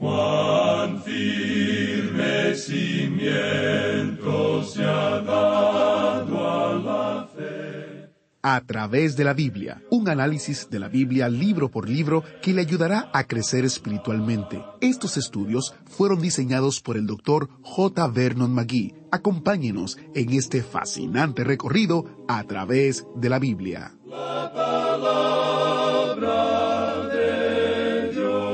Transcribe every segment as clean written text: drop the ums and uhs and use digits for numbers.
Cuán firme cimiento se ha dado a la fe. A través de la Biblia, un análisis de la Biblia libro por libro que le ayudará a crecer espiritualmente. Estos estudios fueron diseñados por el Dr. J. Vernon McGee. Acompáñenos en este fascinante recorrido a través de la Biblia. La palabra de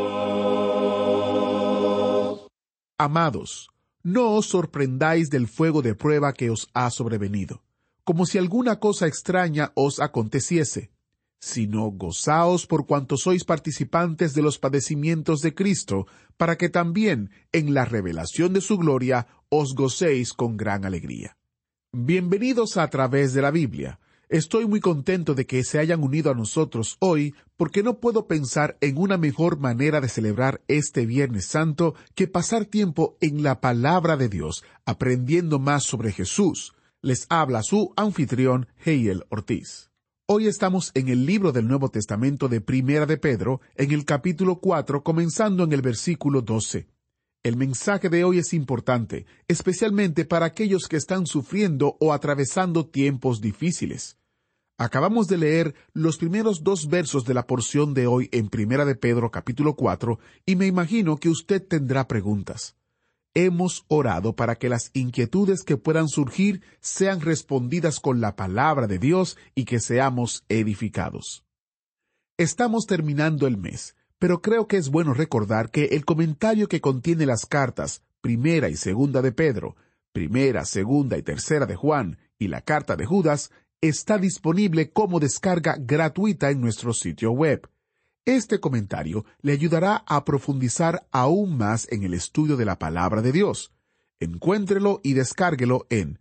Dios. Amados, no os sorprendáis del fuego de prueba que os ha sobrevenido, como si alguna cosa extraña os aconteciese, sino gozaos por cuanto sois participantes de los padecimientos de Cristo, para que también en la revelación de su gloria os gocéis con gran alegría. Bienvenidos a través de la Biblia. Estoy muy contento de que se hayan unido a nosotros hoy, porque no puedo pensar en una mejor manera de celebrar este Viernes Santo que pasar tiempo en la Palabra de Dios, aprendiendo más sobre Jesús. Les habla su anfitrión, Heiel Ortiz. Hoy estamos en el libro del Nuevo Testamento de Primera de Pedro, en el capítulo 4, comenzando en el versículo 12. El mensaje de hoy es importante, especialmente para aquellos que están sufriendo o atravesando tiempos difíciles. Acabamos de leer los primeros 2 versos de la porción de hoy en Primera de Pedro, capítulo 4, y me imagino que usted tendrá preguntas. Hemos orado para que las inquietudes que puedan surgir sean respondidas con la palabra de Dios y que seamos edificados. Estamos terminando el mes, pero creo que es bueno recordar que el comentario que contiene las cartas Primera y Segunda de Pedro, Primera, Segunda y Tercera de Juan y la carta de Judas está disponible como descarga gratuita en nuestro sitio web. Este comentario le ayudará a profundizar aún más en el estudio de la palabra de Dios. Encuéntrelo y descárguelo en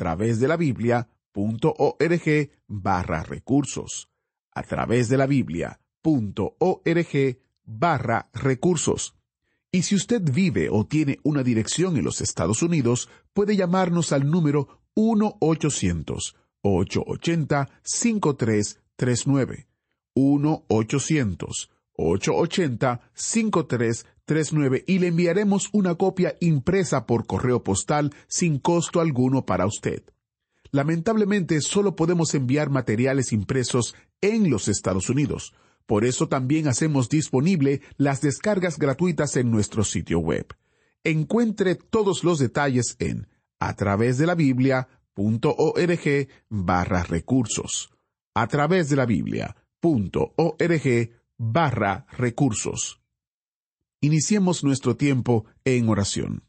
atravesdelabiblia.org/recursos. atravesdelabiblia.org/recursos. Y si usted vive o tiene una dirección en los Estados Unidos, puede llamarnos al número 1-800-880-5339. 1-800-880-5339 y le enviaremos una copia impresa por correo postal sin costo alguno para usted. Lamentablemente, solo podemos enviar materiales impresos en los Estados Unidos. Por eso también hacemos disponible las descargas gratuitas en nuestro sitio web. Encuentre todos los detalles en atravesdelabiblia.org/recursos. atravesdelabiblia.org/recursos. Iniciemos nuestro tiempo en oración.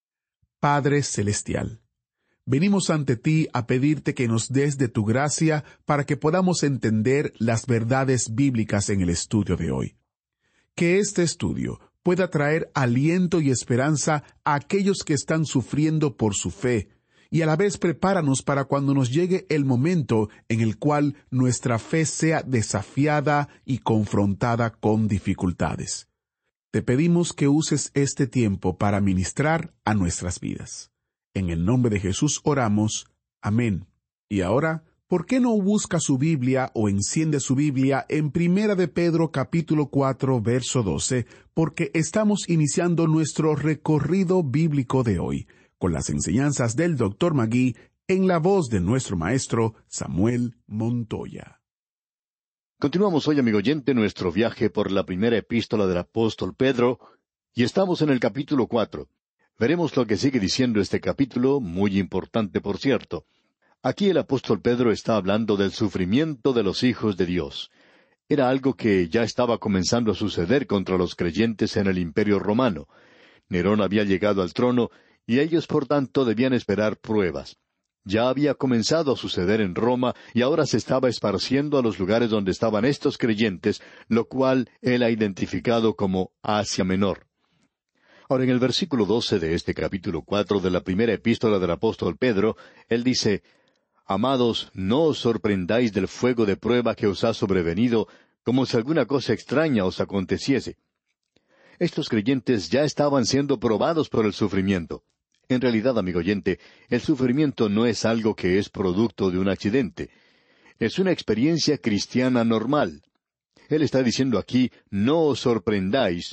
Padre Celestial, venimos ante ti a pedirte que nos des de tu gracia para que podamos entender las verdades bíblicas en el estudio de hoy. Que este estudio pueda traer aliento y esperanza a aquellos que están sufriendo por su fe, y a la vez prepáranos para cuando nos llegue el momento en el cual nuestra fe sea desafiada y confrontada con dificultades. Te pedimos que uses este tiempo para ministrar a nuestras vidas. En el nombre de Jesús oramos. Amén. Y ahora, ¿por qué no busca su Biblia o enciende su Biblia en Primera de Pedro capítulo 4, verso 12, porque estamos iniciando nuestro recorrido bíblico de hoy, con las enseñanzas del Dr. McGee en la voz de nuestro maestro Samuel Montoya. Continuamos hoy, amigo oyente, nuestro viaje por la primera epístola del apóstol Pedro, y estamos en el capítulo 4. Veremos lo que sigue diciendo este capítulo, muy importante por cierto. Aquí el apóstol Pedro está hablando del sufrimiento de los hijos de Dios. Era algo que ya estaba comenzando a suceder contra los creyentes en el Imperio Romano. Nerón había llegado al trono, y ellos, por tanto, debían esperar pruebas. Ya había comenzado a suceder en Roma, y ahora se estaba esparciendo a los lugares donde estaban estos creyentes, lo cual él ha identificado como Asia Menor. Ahora, en el versículo 12 de este capítulo 4 de la primera epístola del apóstol Pedro, él dice: Amados, no os sorprendáis del fuego de prueba que os ha sobrevenido, como si alguna cosa extraña os aconteciese. Estos creyentes ya estaban siendo probados por el sufrimiento. En realidad, amigo oyente, el sufrimiento no es algo que es producto de un accidente. Es una experiencia cristiana normal. Él está diciendo aquí, no os sorprendáis,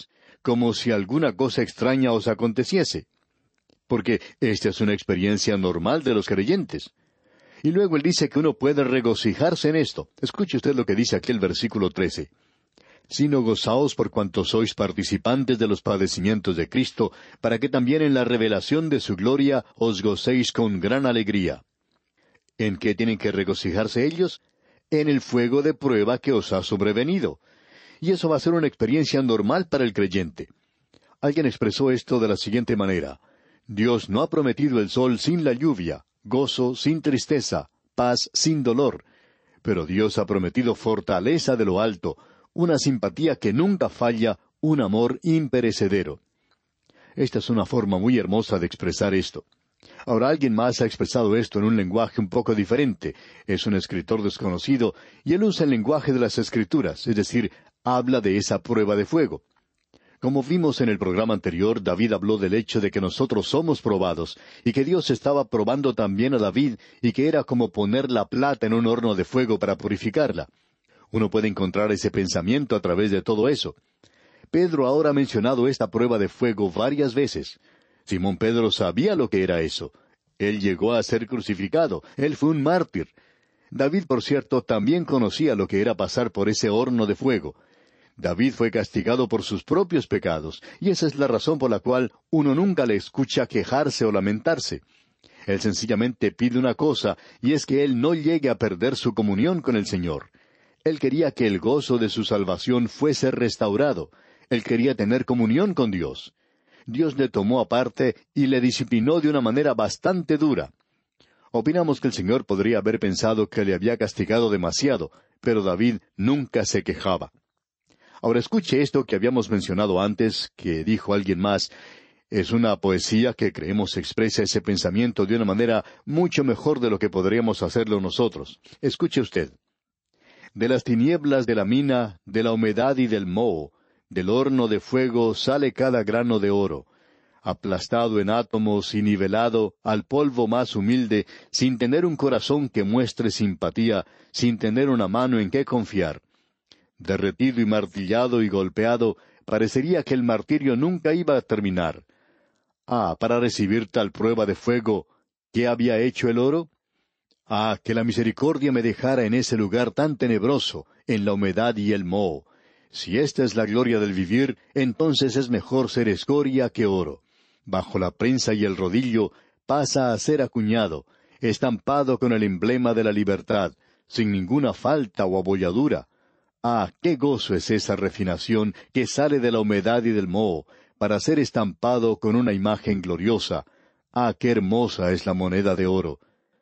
como si alguna cosa extraña os aconteciese. Porque esta es una experiencia normal de los creyentes. Y luego él dice que uno puede regocijarse en esto. Escuche usted lo que dice aquí el versículo 13. Sino gozaos por cuanto sois participantes de los padecimientos de Cristo, para que también en la revelación de su gloria os gocéis con gran alegría. ¿En qué tienen que regocijarse ellos? En el fuego de prueba que os ha sobrevenido. Y eso va a ser una experiencia normal para el creyente. Alguien expresó esto de la siguiente manera: Dios no ha prometido el sol sin la lluvia, gozo sin tristeza, paz sin dolor. Pero Dios ha prometido fortaleza de lo alto, una simpatía que nunca falla, un amor imperecedero. Esta es una forma muy hermosa de expresar esto. Ahora alguien más ha expresado esto en un lenguaje un poco diferente. Es un escritor desconocido, y él usa el lenguaje de las Escrituras, es decir, habla de esa prueba de fuego. Como vimos en el programa anterior, David habló del hecho de que nosotros somos probados, y que Dios estaba probando también a David, y que era como poner la plata en un horno de fuego para purificarla. Uno puede encontrar ese pensamiento a través de todo eso. Pedro ahora ha mencionado esta prueba de fuego varias veces. Simón Pedro sabía lo que era eso. Él llegó a ser crucificado. Él fue un mártir. David, por cierto, también conocía lo que era pasar por ese horno de fuego. David fue castigado por sus propios pecados, y esa es la razón por la cual uno nunca le escucha quejarse o lamentarse. Él sencillamente pide una cosa, y es que él no llegue a perder su comunión con el Señor. Él quería que el gozo de su salvación fuese restaurado. Él quería tener comunión con Dios. Dios le tomó aparte y le disciplinó de una manera bastante dura. Opinamos que el Señor podría haber pensado que le había castigado demasiado, pero David nunca se quejaba. Ahora escuche esto que habíamos mencionado antes, que dijo alguien más. Es una poesía que creemos expresa ese pensamiento de una manera mucho mejor de lo que podríamos hacerlo nosotros. Escuche usted. De las tinieblas de la mina, de la humedad y del moho, del horno de fuego sale cada grano de oro, aplastado en átomos y nivelado al polvo más humilde, sin tener un corazón que muestre simpatía, sin tener una mano en que confiar. Derretido y martillado y golpeado, parecería que el martirio nunca iba a terminar. Para recibir tal prueba de fuego, ¿qué había hecho el oro? Que la misericordia me dejara en ese lugar tan tenebroso, en la humedad y el moho. Si esta es la gloria del vivir, entonces es mejor ser escoria que oro. Bajo la prensa y el rodillo pasa a ser acuñado, estampado con el emblema de la libertad, sin ninguna falta o abolladura. Qué gozo es esa refinación que sale de la humedad y del moho, para ser estampado con una imagen gloriosa. Qué hermosa es la moneda de oro.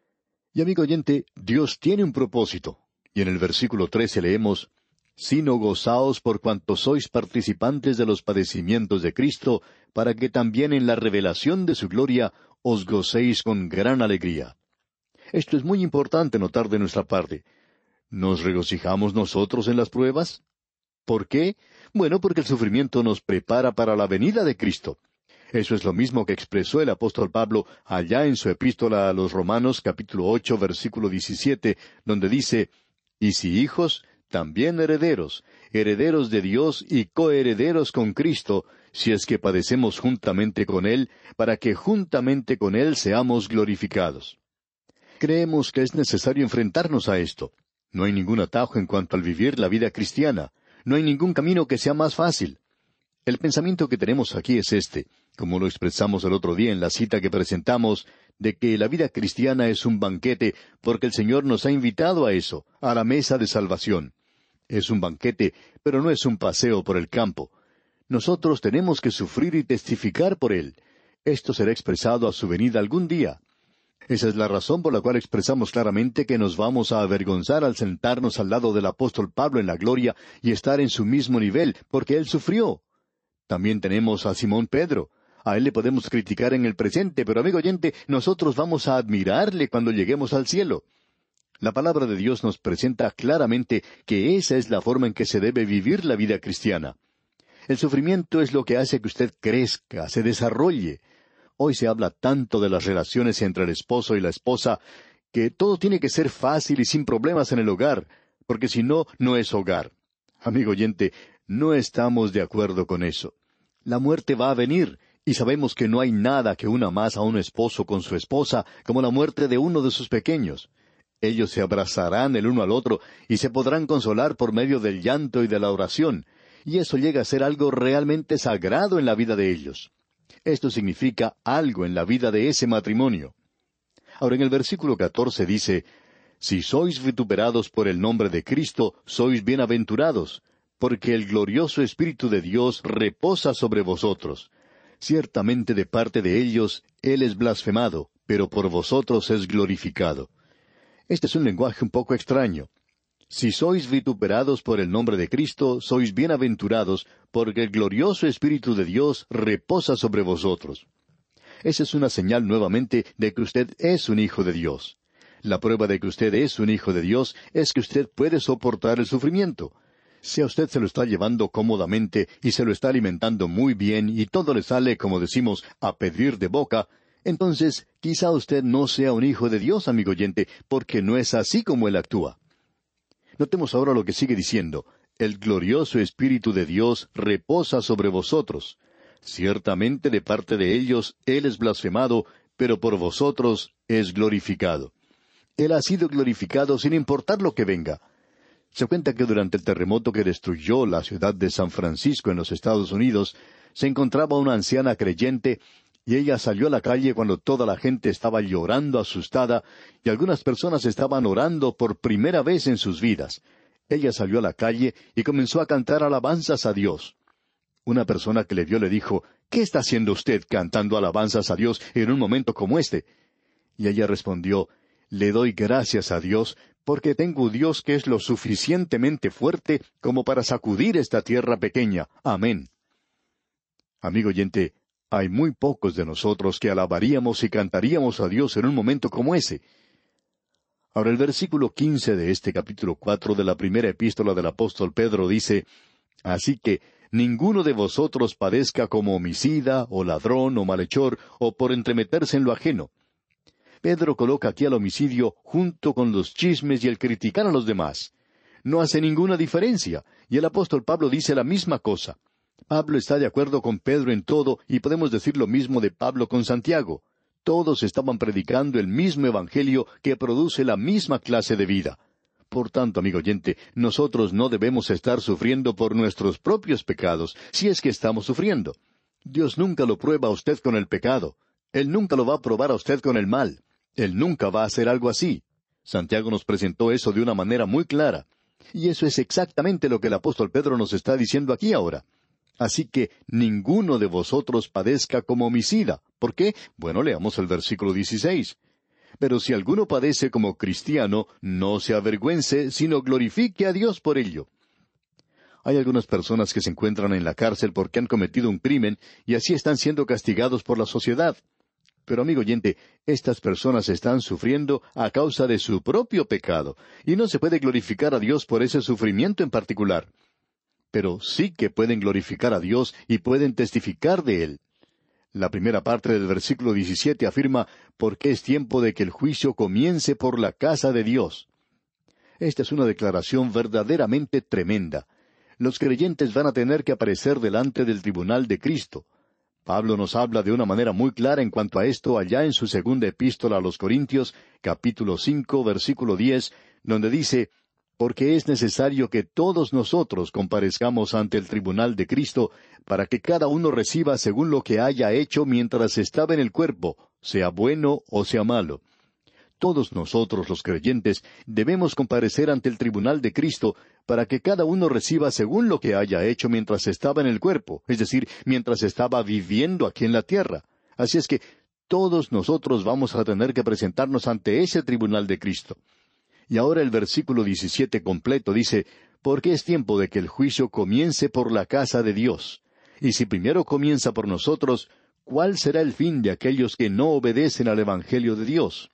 Y amigo oyente, Dios tiene un propósito. Y en el versículo 13 leemos: sino gozaos por cuanto sois participantes de los padecimientos de Cristo, para que también en la revelación de su gloria os gocéis con gran alegría. Esto es muy importante notar de nuestra parte. ¿Nos regocijamos nosotros en las pruebas? ¿Por qué? Bueno, porque el sufrimiento nos prepara para la venida de Cristo. Eso es lo mismo que expresó el apóstol Pablo allá en su epístola a los Romanos, capítulo 8, versículo 17, donde dice: y si hijos, también herederos, herederos de Dios y coherederos con Cristo, si es que padecemos juntamente con Él, para que juntamente con Él seamos glorificados. Creemos que es necesario enfrentarnos a esto. No hay ningún atajo en cuanto al vivir la vida cristiana. No hay ningún camino que sea más fácil. El pensamiento que tenemos aquí es este, como lo expresamos el otro día en la cita que presentamos, de que la vida cristiana es un banquete, porque el Señor nos ha invitado a eso, a la mesa de salvación. Es un banquete, pero no es un paseo por el campo. Nosotros tenemos que sufrir y testificar por Él. Esto será expresado a su venida algún día. Esa es la razón por la cual expresamos claramente que nos vamos a avergonzar al sentarnos al lado del apóstol Pablo en la gloria y estar en su mismo nivel, porque él sufrió. También tenemos a Simón Pedro. A él le podemos criticar en el presente, pero amigo oyente, nosotros vamos a admirarle cuando lleguemos al cielo. La palabra de Dios nos presenta claramente que esa es la forma en que se debe vivir la vida cristiana. El sufrimiento es lo que hace que usted crezca, se desarrolle. Hoy se habla tanto de las relaciones entre el esposo y la esposa, que todo tiene que ser fácil y sin problemas en el hogar, porque si no, no es hogar. Amigo oyente, no estamos de acuerdo con eso. La muerte va a venir, y sabemos que no hay nada que una más a un esposo con su esposa como la muerte de uno de sus pequeños. Ellos se abrazarán el uno al otro y se podrán consolar por medio del llanto y de la oración, y eso llega a ser algo realmente sagrado en la vida de ellos. Esto significa algo en la vida de ese matrimonio. Ahora en el versículo 14 dice, Si sois vituperados por el nombre de Cristo, sois bienaventurados, porque el glorioso Espíritu de Dios reposa sobre vosotros. Ciertamente de parte de ellos Él es blasfemado, pero por vosotros es glorificado. Este es un lenguaje un poco extraño. Si sois vituperados por el nombre de Cristo, sois bienaventurados, porque el glorioso Espíritu de Dios reposa sobre vosotros. Esa es una señal nuevamente de que usted es un hijo de Dios. La prueba de que usted es un hijo de Dios es que usted puede soportar el sufrimiento. Si a usted se lo está llevando cómodamente y se lo está alimentando muy bien y todo le sale, como decimos, a pedir de boca, entonces quizá usted no sea un hijo de Dios, amigo oyente, porque no es así como Él actúa. Notemos ahora lo que sigue diciendo. El glorioso Espíritu de Dios reposa sobre vosotros. Ciertamente de parte de ellos Él es blasfemado, pero por vosotros es glorificado. Él ha sido glorificado sin importar lo que venga. Se cuenta que durante el terremoto que destruyó la ciudad de San Francisco en los Estados Unidos, se encontraba una anciana creyente, y ella salió a la calle cuando toda la gente estaba llorando asustada, y algunas personas estaban orando por primera vez en sus vidas. Ella salió a la calle y comenzó a cantar alabanzas a Dios. Una persona que le vio le dijo, ¿qué está haciendo usted cantando alabanzas a Dios en un momento como este? Y ella respondió, le doy gracias a Dios, porque tengo un Dios que es lo suficientemente fuerte como para sacudir esta tierra pequeña. Amén. Amigo oyente, hay muy pocos de nosotros que alabaríamos y cantaríamos a Dios en un momento como ese. Ahora el versículo 15 de este capítulo 4 de la primera epístola del apóstol Pedro dice, Así que ninguno de vosotros padezca como homicida, o ladrón, o malhechor, o por entremeterse en lo ajeno. Pedro coloca aquí al homicidio junto con los chismes y el criticar a los demás. No hace ninguna diferencia, y el apóstol Pablo dice la misma cosa. Pablo está de acuerdo con Pedro en todo, y podemos decir lo mismo de Pablo con Santiago. Todos estaban predicando el mismo evangelio que produce la misma clase de vida. Por tanto, amigo oyente, nosotros no debemos estar sufriendo por nuestros propios pecados, si es que estamos sufriendo. Dios nunca lo prueba a usted con el pecado. Él nunca lo va a probar a usted con el mal. Él nunca va a hacer algo así. Santiago nos presentó eso de una manera muy clara. Y eso es exactamente lo que el apóstol Pedro nos está diciendo aquí ahora. Así que ninguno de vosotros padezca como homicida. ¿Por qué? Bueno, leamos el versículo 16. Pero si alguno padece como cristiano, no se avergüence, sino glorifique a Dios por ello. Hay algunas personas que se encuentran en la cárcel porque han cometido un crimen y así están siendo castigados por la sociedad. Pero amigo oyente, estas personas están sufriendo a causa de su propio pecado, y no se puede glorificar a Dios por ese sufrimiento en particular. Pero sí que pueden glorificar a Dios y pueden testificar de Él. La primera parte del versículo 17 afirma, porque es tiempo de que el juicio comience por la casa de Dios. Esta es una declaración verdaderamente tremenda. Los creyentes van a tener que aparecer delante del tribunal de Cristo. Pablo nos habla de una manera muy clara en cuanto a esto allá en su segunda epístola a los Corintios, capítulo 5, versículo 10, donde dice, porque es necesario que todos nosotros comparezcamos ante el tribunal de Cristo, para que cada uno reciba según lo que haya hecho mientras estaba en el cuerpo, sea bueno o sea malo. Todos nosotros los creyentes debemos comparecer ante el tribunal de Cristo para que cada uno reciba según lo que haya hecho mientras estaba en el cuerpo, es decir, mientras estaba viviendo aquí en la tierra. Así es que todos nosotros vamos a tener que presentarnos ante ese tribunal de Cristo. Y ahora el versículo 17 completo dice, porque es tiempo de que el juicio comience por la casa de Dios. Y si primero comienza por nosotros, ¿cuál será el fin de aquellos que no obedecen al Evangelio de Dios?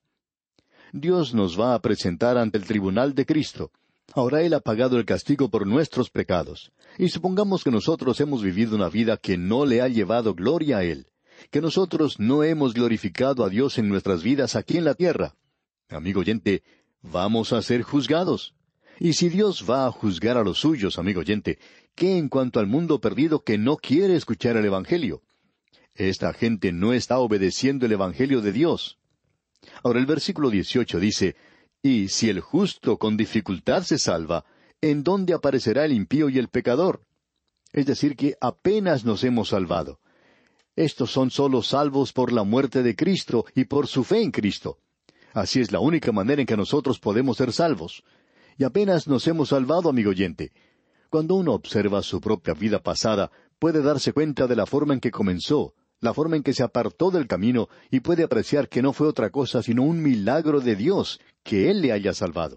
Dios nos va a presentar ante el tribunal de Cristo. Ahora Él ha pagado el castigo por nuestros pecados. Y supongamos que nosotros hemos vivido una vida que no le ha llevado gloria a Él, que nosotros no hemos glorificado a Dios en nuestras vidas aquí en la tierra. Amigo oyente, vamos a ser juzgados. Y si Dios va a juzgar a los suyos, amigo oyente, ¿qué en cuanto al mundo perdido que no quiere escuchar el Evangelio? Esta gente no está obedeciendo el Evangelio de Dios. Ahora el versículo 18 dice, «Y si el justo con dificultad se salva, ¿en dónde aparecerá el impío y el pecador?». Es decir, que apenas nos hemos salvado. Estos son sólo salvos por la muerte de Cristo y por su fe en Cristo. Así es la única manera en que nosotros podemos ser salvos. Y apenas nos hemos salvado, amigo oyente. Cuando uno observa su propia vida pasada, puede darse cuenta de la forma en que comenzó, la forma en que se apartó del camino, y puede apreciar que no fue otra cosa sino un milagro de Dios que Él le haya salvado.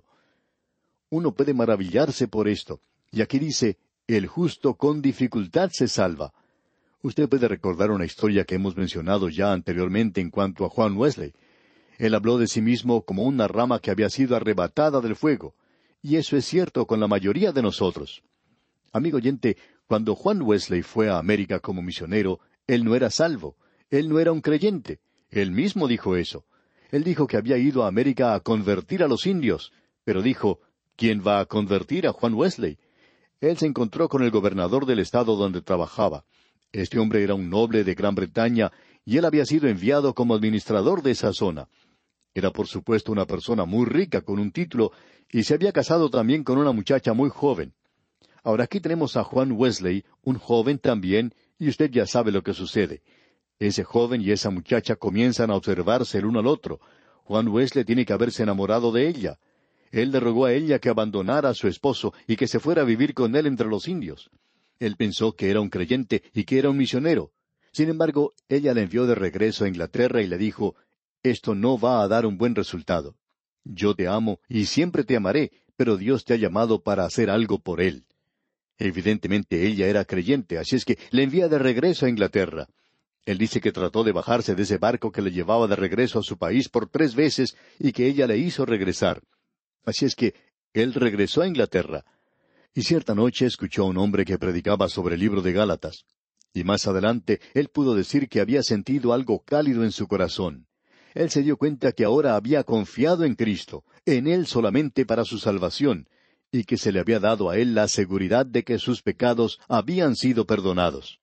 Uno puede maravillarse por esto. Y aquí dice, «El justo con dificultad se salva». Usted puede recordar una historia que hemos mencionado ya anteriormente en cuanto a Juan Wesley. Él habló de sí mismo como una rama que había sido arrebatada del fuego. Y eso es cierto con la mayoría de nosotros. Amigo oyente, cuando Juan Wesley fue a América como misionero, él no era salvo. Él no era un creyente. Él mismo dijo eso. Él dijo que había ido a América a convertir a los indios. Pero dijo, ¿quién va a convertir a Juan Wesley? Él se encontró con el gobernador del estado donde trabajaba. Este hombre era un noble de Gran Bretaña, y él había sido enviado como administrador de esa zona. Era por supuesto una persona muy rica con un título, y se había casado también con una muchacha muy joven. Ahora aquí tenemos a Juan Wesley, un joven también, y usted ya sabe lo que sucede. Ese joven y esa muchacha comienzan a observarse el uno al otro. Juan Wesley tiene que haberse enamorado de ella. Él le rogó a ella que abandonara a su esposo y que se fuera a vivir con él entre los indios. Él pensó que era un creyente y que era un misionero. Sin embargo, ella le envió de regreso a Inglaterra y le dijo, «Esto no va a dar un buen resultado. Yo te amo y siempre te amaré, pero Dios te ha llamado para hacer algo por Él». Evidentemente ella era creyente, así es que le envía de regreso a Inglaterra. Él dice que trató de bajarse de ese barco que le llevaba de regreso a su país por 3 veces y que ella le hizo regresar. Así es que él regresó a Inglaterra. Y cierta noche escuchó a un hombre que predicaba sobre el libro de Gálatas. Y más adelante él pudo decir que había sentido algo cálido en su corazón. Él se dio cuenta que ahora había confiado en Cristo, en Él solamente para su salvación, y que se le había dado a él la seguridad de que sus pecados habían sido perdonados.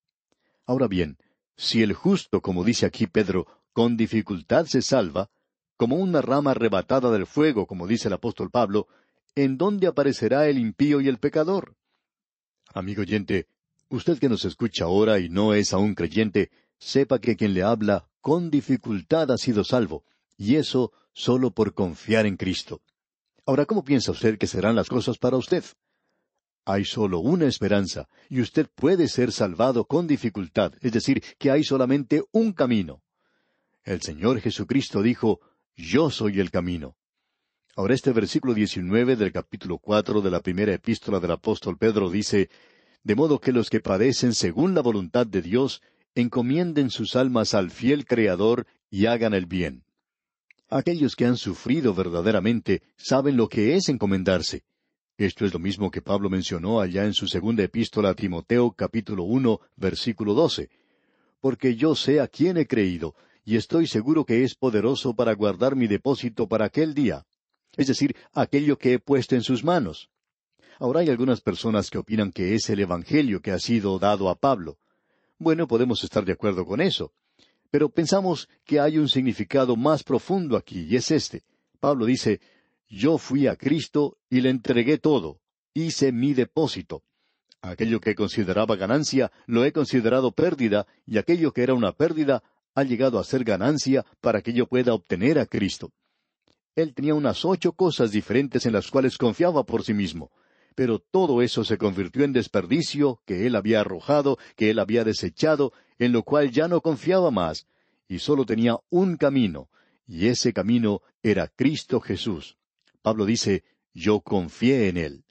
Ahora bien, si el justo, como dice aquí Pedro, con dificultad se salva, como una rama arrebatada del fuego, como dice el apóstol Pablo, ¿en dónde aparecerá el impío y el pecador? Amigo oyente, usted que nos escucha ahora y no es aún creyente, sepa que quien le habla con dificultad ha sido salvo, y eso solo por confiar en Cristo. Ahora, ¿cómo piensa usted que serán las cosas para usted? Hay solo una esperanza, y usted puede ser salvado con dificultad, es decir, que hay solamente un camino. El Señor Jesucristo dijo, «Yo soy el camino». Ahora este versículo 19 del capítulo 4 de la primera epístola del apóstol Pedro dice, «De modo que los que padecen según la voluntad de Dios, encomienden sus almas al fiel Creador y hagan el bien». Aquellos que han sufrido verdaderamente saben lo que es encomendarse. Esto es lo mismo que Pablo mencionó allá en su segunda epístola a Timoteo, capítulo 1, versículo 12. «Porque yo sé a quién he creído, y estoy seguro que es poderoso para guardar mi depósito para aquel día». Es decir, aquello que he puesto en sus manos. Ahora hay algunas personas que opinan que es el Evangelio que ha sido dado a Pablo. Bueno, podemos estar de acuerdo con eso. Pero pensamos que hay un significado más profundo aquí, y es este. Pablo dice, «Yo fui a Cristo y le entregué todo. Hice mi depósito. Aquello que consideraba ganancia, lo he considerado pérdida, y aquello que era una pérdida, ha llegado a ser ganancia para que yo pueda obtener a Cristo». Él tenía unas 8 cosas diferentes en las cuales confiaba por sí mismo. Pero todo eso se convirtió en desperdicio que él había arrojado, que él había desechado, en lo cual ya no confiaba más, y solo tenía un camino, y ese camino era Cristo Jesús. Pablo dice, «Yo confié en Él».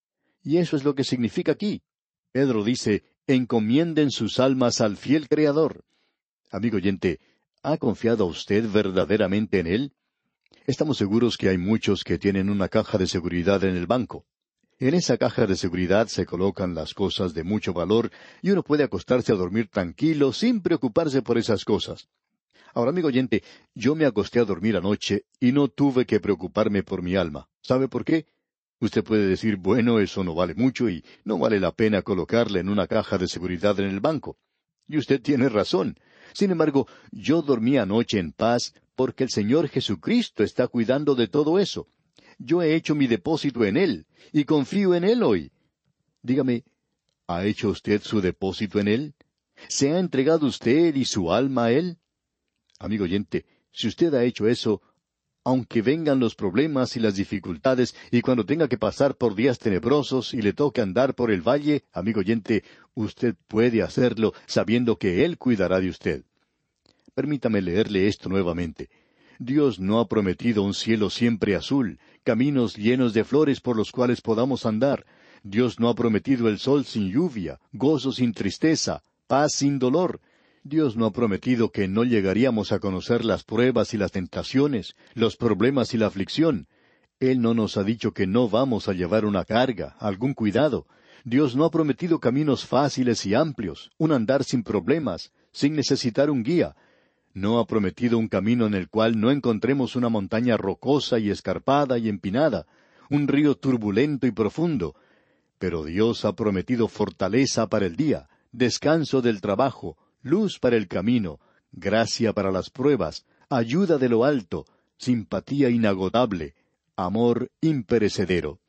Y eso es lo que significa aquí. Pedro dice, «Encomienden sus almas al fiel Creador». Amigo oyente, ¿ha confiado usted verdaderamente en Él? Estamos seguros que hay muchos que tienen una caja de seguridad en el banco. En esa caja de seguridad se colocan las cosas de mucho valor y uno puede acostarse a dormir tranquilo sin preocuparse por esas cosas. Ahora, amigo oyente, yo me acosté a dormir anoche y no tuve que preocuparme por mi alma. ¿Sabe por qué? Usted puede decir, bueno, eso no vale mucho y no vale la pena colocarla en una caja de seguridad en el banco. Y usted tiene razón. Sin embargo, yo dormí anoche en paz porque el Señor Jesucristo está cuidando de todo eso. Yo he hecho mi depósito en Él y confío en Él hoy. Dígame, ¿ha hecho usted su depósito en Él? ¿Se ha entregado usted y su alma a Él? Amigo oyente, si usted ha hecho eso, aunque vengan los problemas y las dificultades, y cuando tenga que pasar por días tenebrosos y le toque andar por el valle, amigo oyente, usted puede hacerlo sabiendo que Él cuidará de usted. Permítame leerle esto nuevamente. Dios no ha prometido un cielo siempre azul, caminos llenos de flores por los cuales podamos andar. Dios no ha prometido el sol sin lluvia, gozo sin tristeza, paz sin dolor. Dios no ha prometido que no llegaríamos a conocer las pruebas y las tentaciones, los problemas y la aflicción. Él no nos ha dicho que no vamos a llevar una carga, algún cuidado. Dios no ha prometido caminos fáciles y amplios, un andar sin problemas, sin necesitar un guía. No ha prometido un camino en el cual no encontremos una montaña rocosa y escarpada y empinada, un río turbulento y profundo. Pero Dios ha prometido fortaleza para el día, descanso del trabajo, luz para el camino, gracia para las pruebas, ayuda de lo alto, simpatía inagotable, amor imperecedero.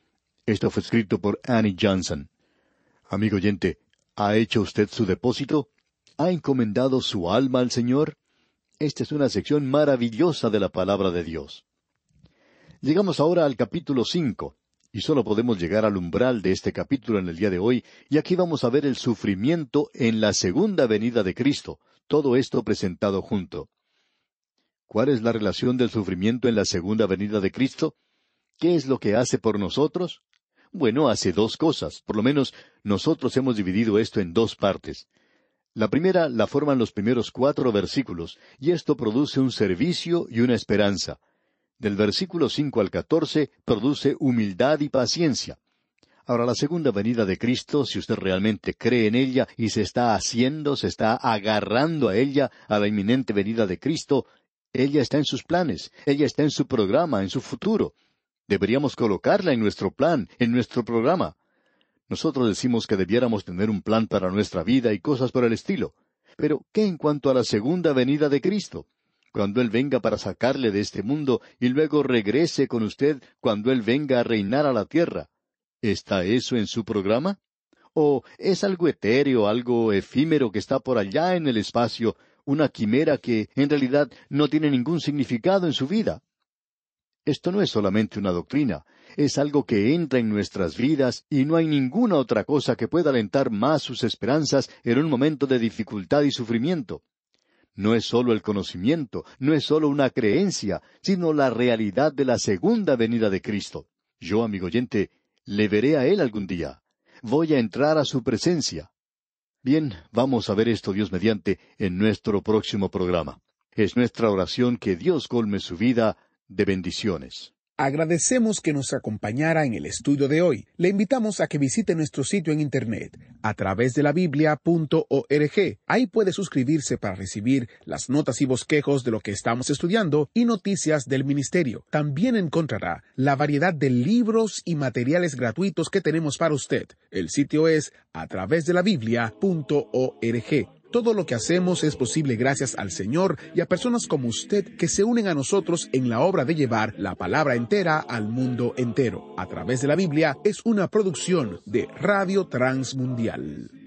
Esto fue escrito por Annie Johnson. Amigo oyente, ¿ha hecho usted su depósito? ¿Ha encomendado su alma al Señor? Esta es una sección maravillosa de la palabra de Dios. Llegamos ahora al capítulo 5. Y solo podemos llegar al umbral de este capítulo en el día de hoy, y aquí vamos a ver el sufrimiento en la segunda venida de Cristo, todo esto presentado junto. ¿Cuál es la relación del sufrimiento en la segunda venida de Cristo? ¿Qué es lo que hace por nosotros? Bueno, hace dos cosas, por lo menos nosotros hemos dividido esto en dos partes. La primera la forman los primeros 4 versículos, y esto produce un servicio y una esperanza. Del versículo 5 al 14 produce humildad y paciencia. Ahora, la segunda venida de Cristo, si usted realmente cree en ella y se está agarrando a ella, a la inminente venida de Cristo, ella está en sus planes, ella está en su programa, en su futuro. Deberíamos colocarla en nuestro plan, en nuestro programa. Nosotros decimos que debiéramos tener un plan para nuestra vida y cosas por el estilo. Pero, ¿qué en cuanto a la segunda venida de Cristo? Cuando Él venga para sacarle de este mundo y luego regrese con usted cuando Él venga a reinar a la tierra. ¿Está eso en su programa? ¿O es algo etéreo, algo efímero que está por allá en el espacio, una quimera que en realidad no tiene ningún significado en su vida? Esto no es solamente una doctrina, es algo que entra en nuestras vidas y no hay ninguna otra cosa que pueda alentar más sus esperanzas en un momento de dificultad y sufrimiento. No es solo el conocimiento, no es solo una creencia, sino la realidad de la segunda venida de Cristo. Yo, amigo oyente, le veré a Él algún día. Voy a entrar a su presencia. Bien, vamos a ver esto, Dios mediante, en nuestro próximo programa. Es nuestra oración que Dios colme su vida de bendiciones. Agradecemos que nos acompañara en el estudio de hoy. Le invitamos a que visite nuestro sitio en internet, a través de la Biblia.org. Ahí puede suscribirse para recibir las notas y bosquejos de lo que estamos estudiando y noticias del ministerio. También encontrará la variedad de libros y materiales gratuitos que tenemos para usted. El sitio es a través de la Biblia.org. Todo lo que hacemos es posible gracias al Señor y a personas como usted que se unen a nosotros en la obra de llevar la palabra entera al mundo entero. A través de la Biblia es una producción de Radio Transmundial.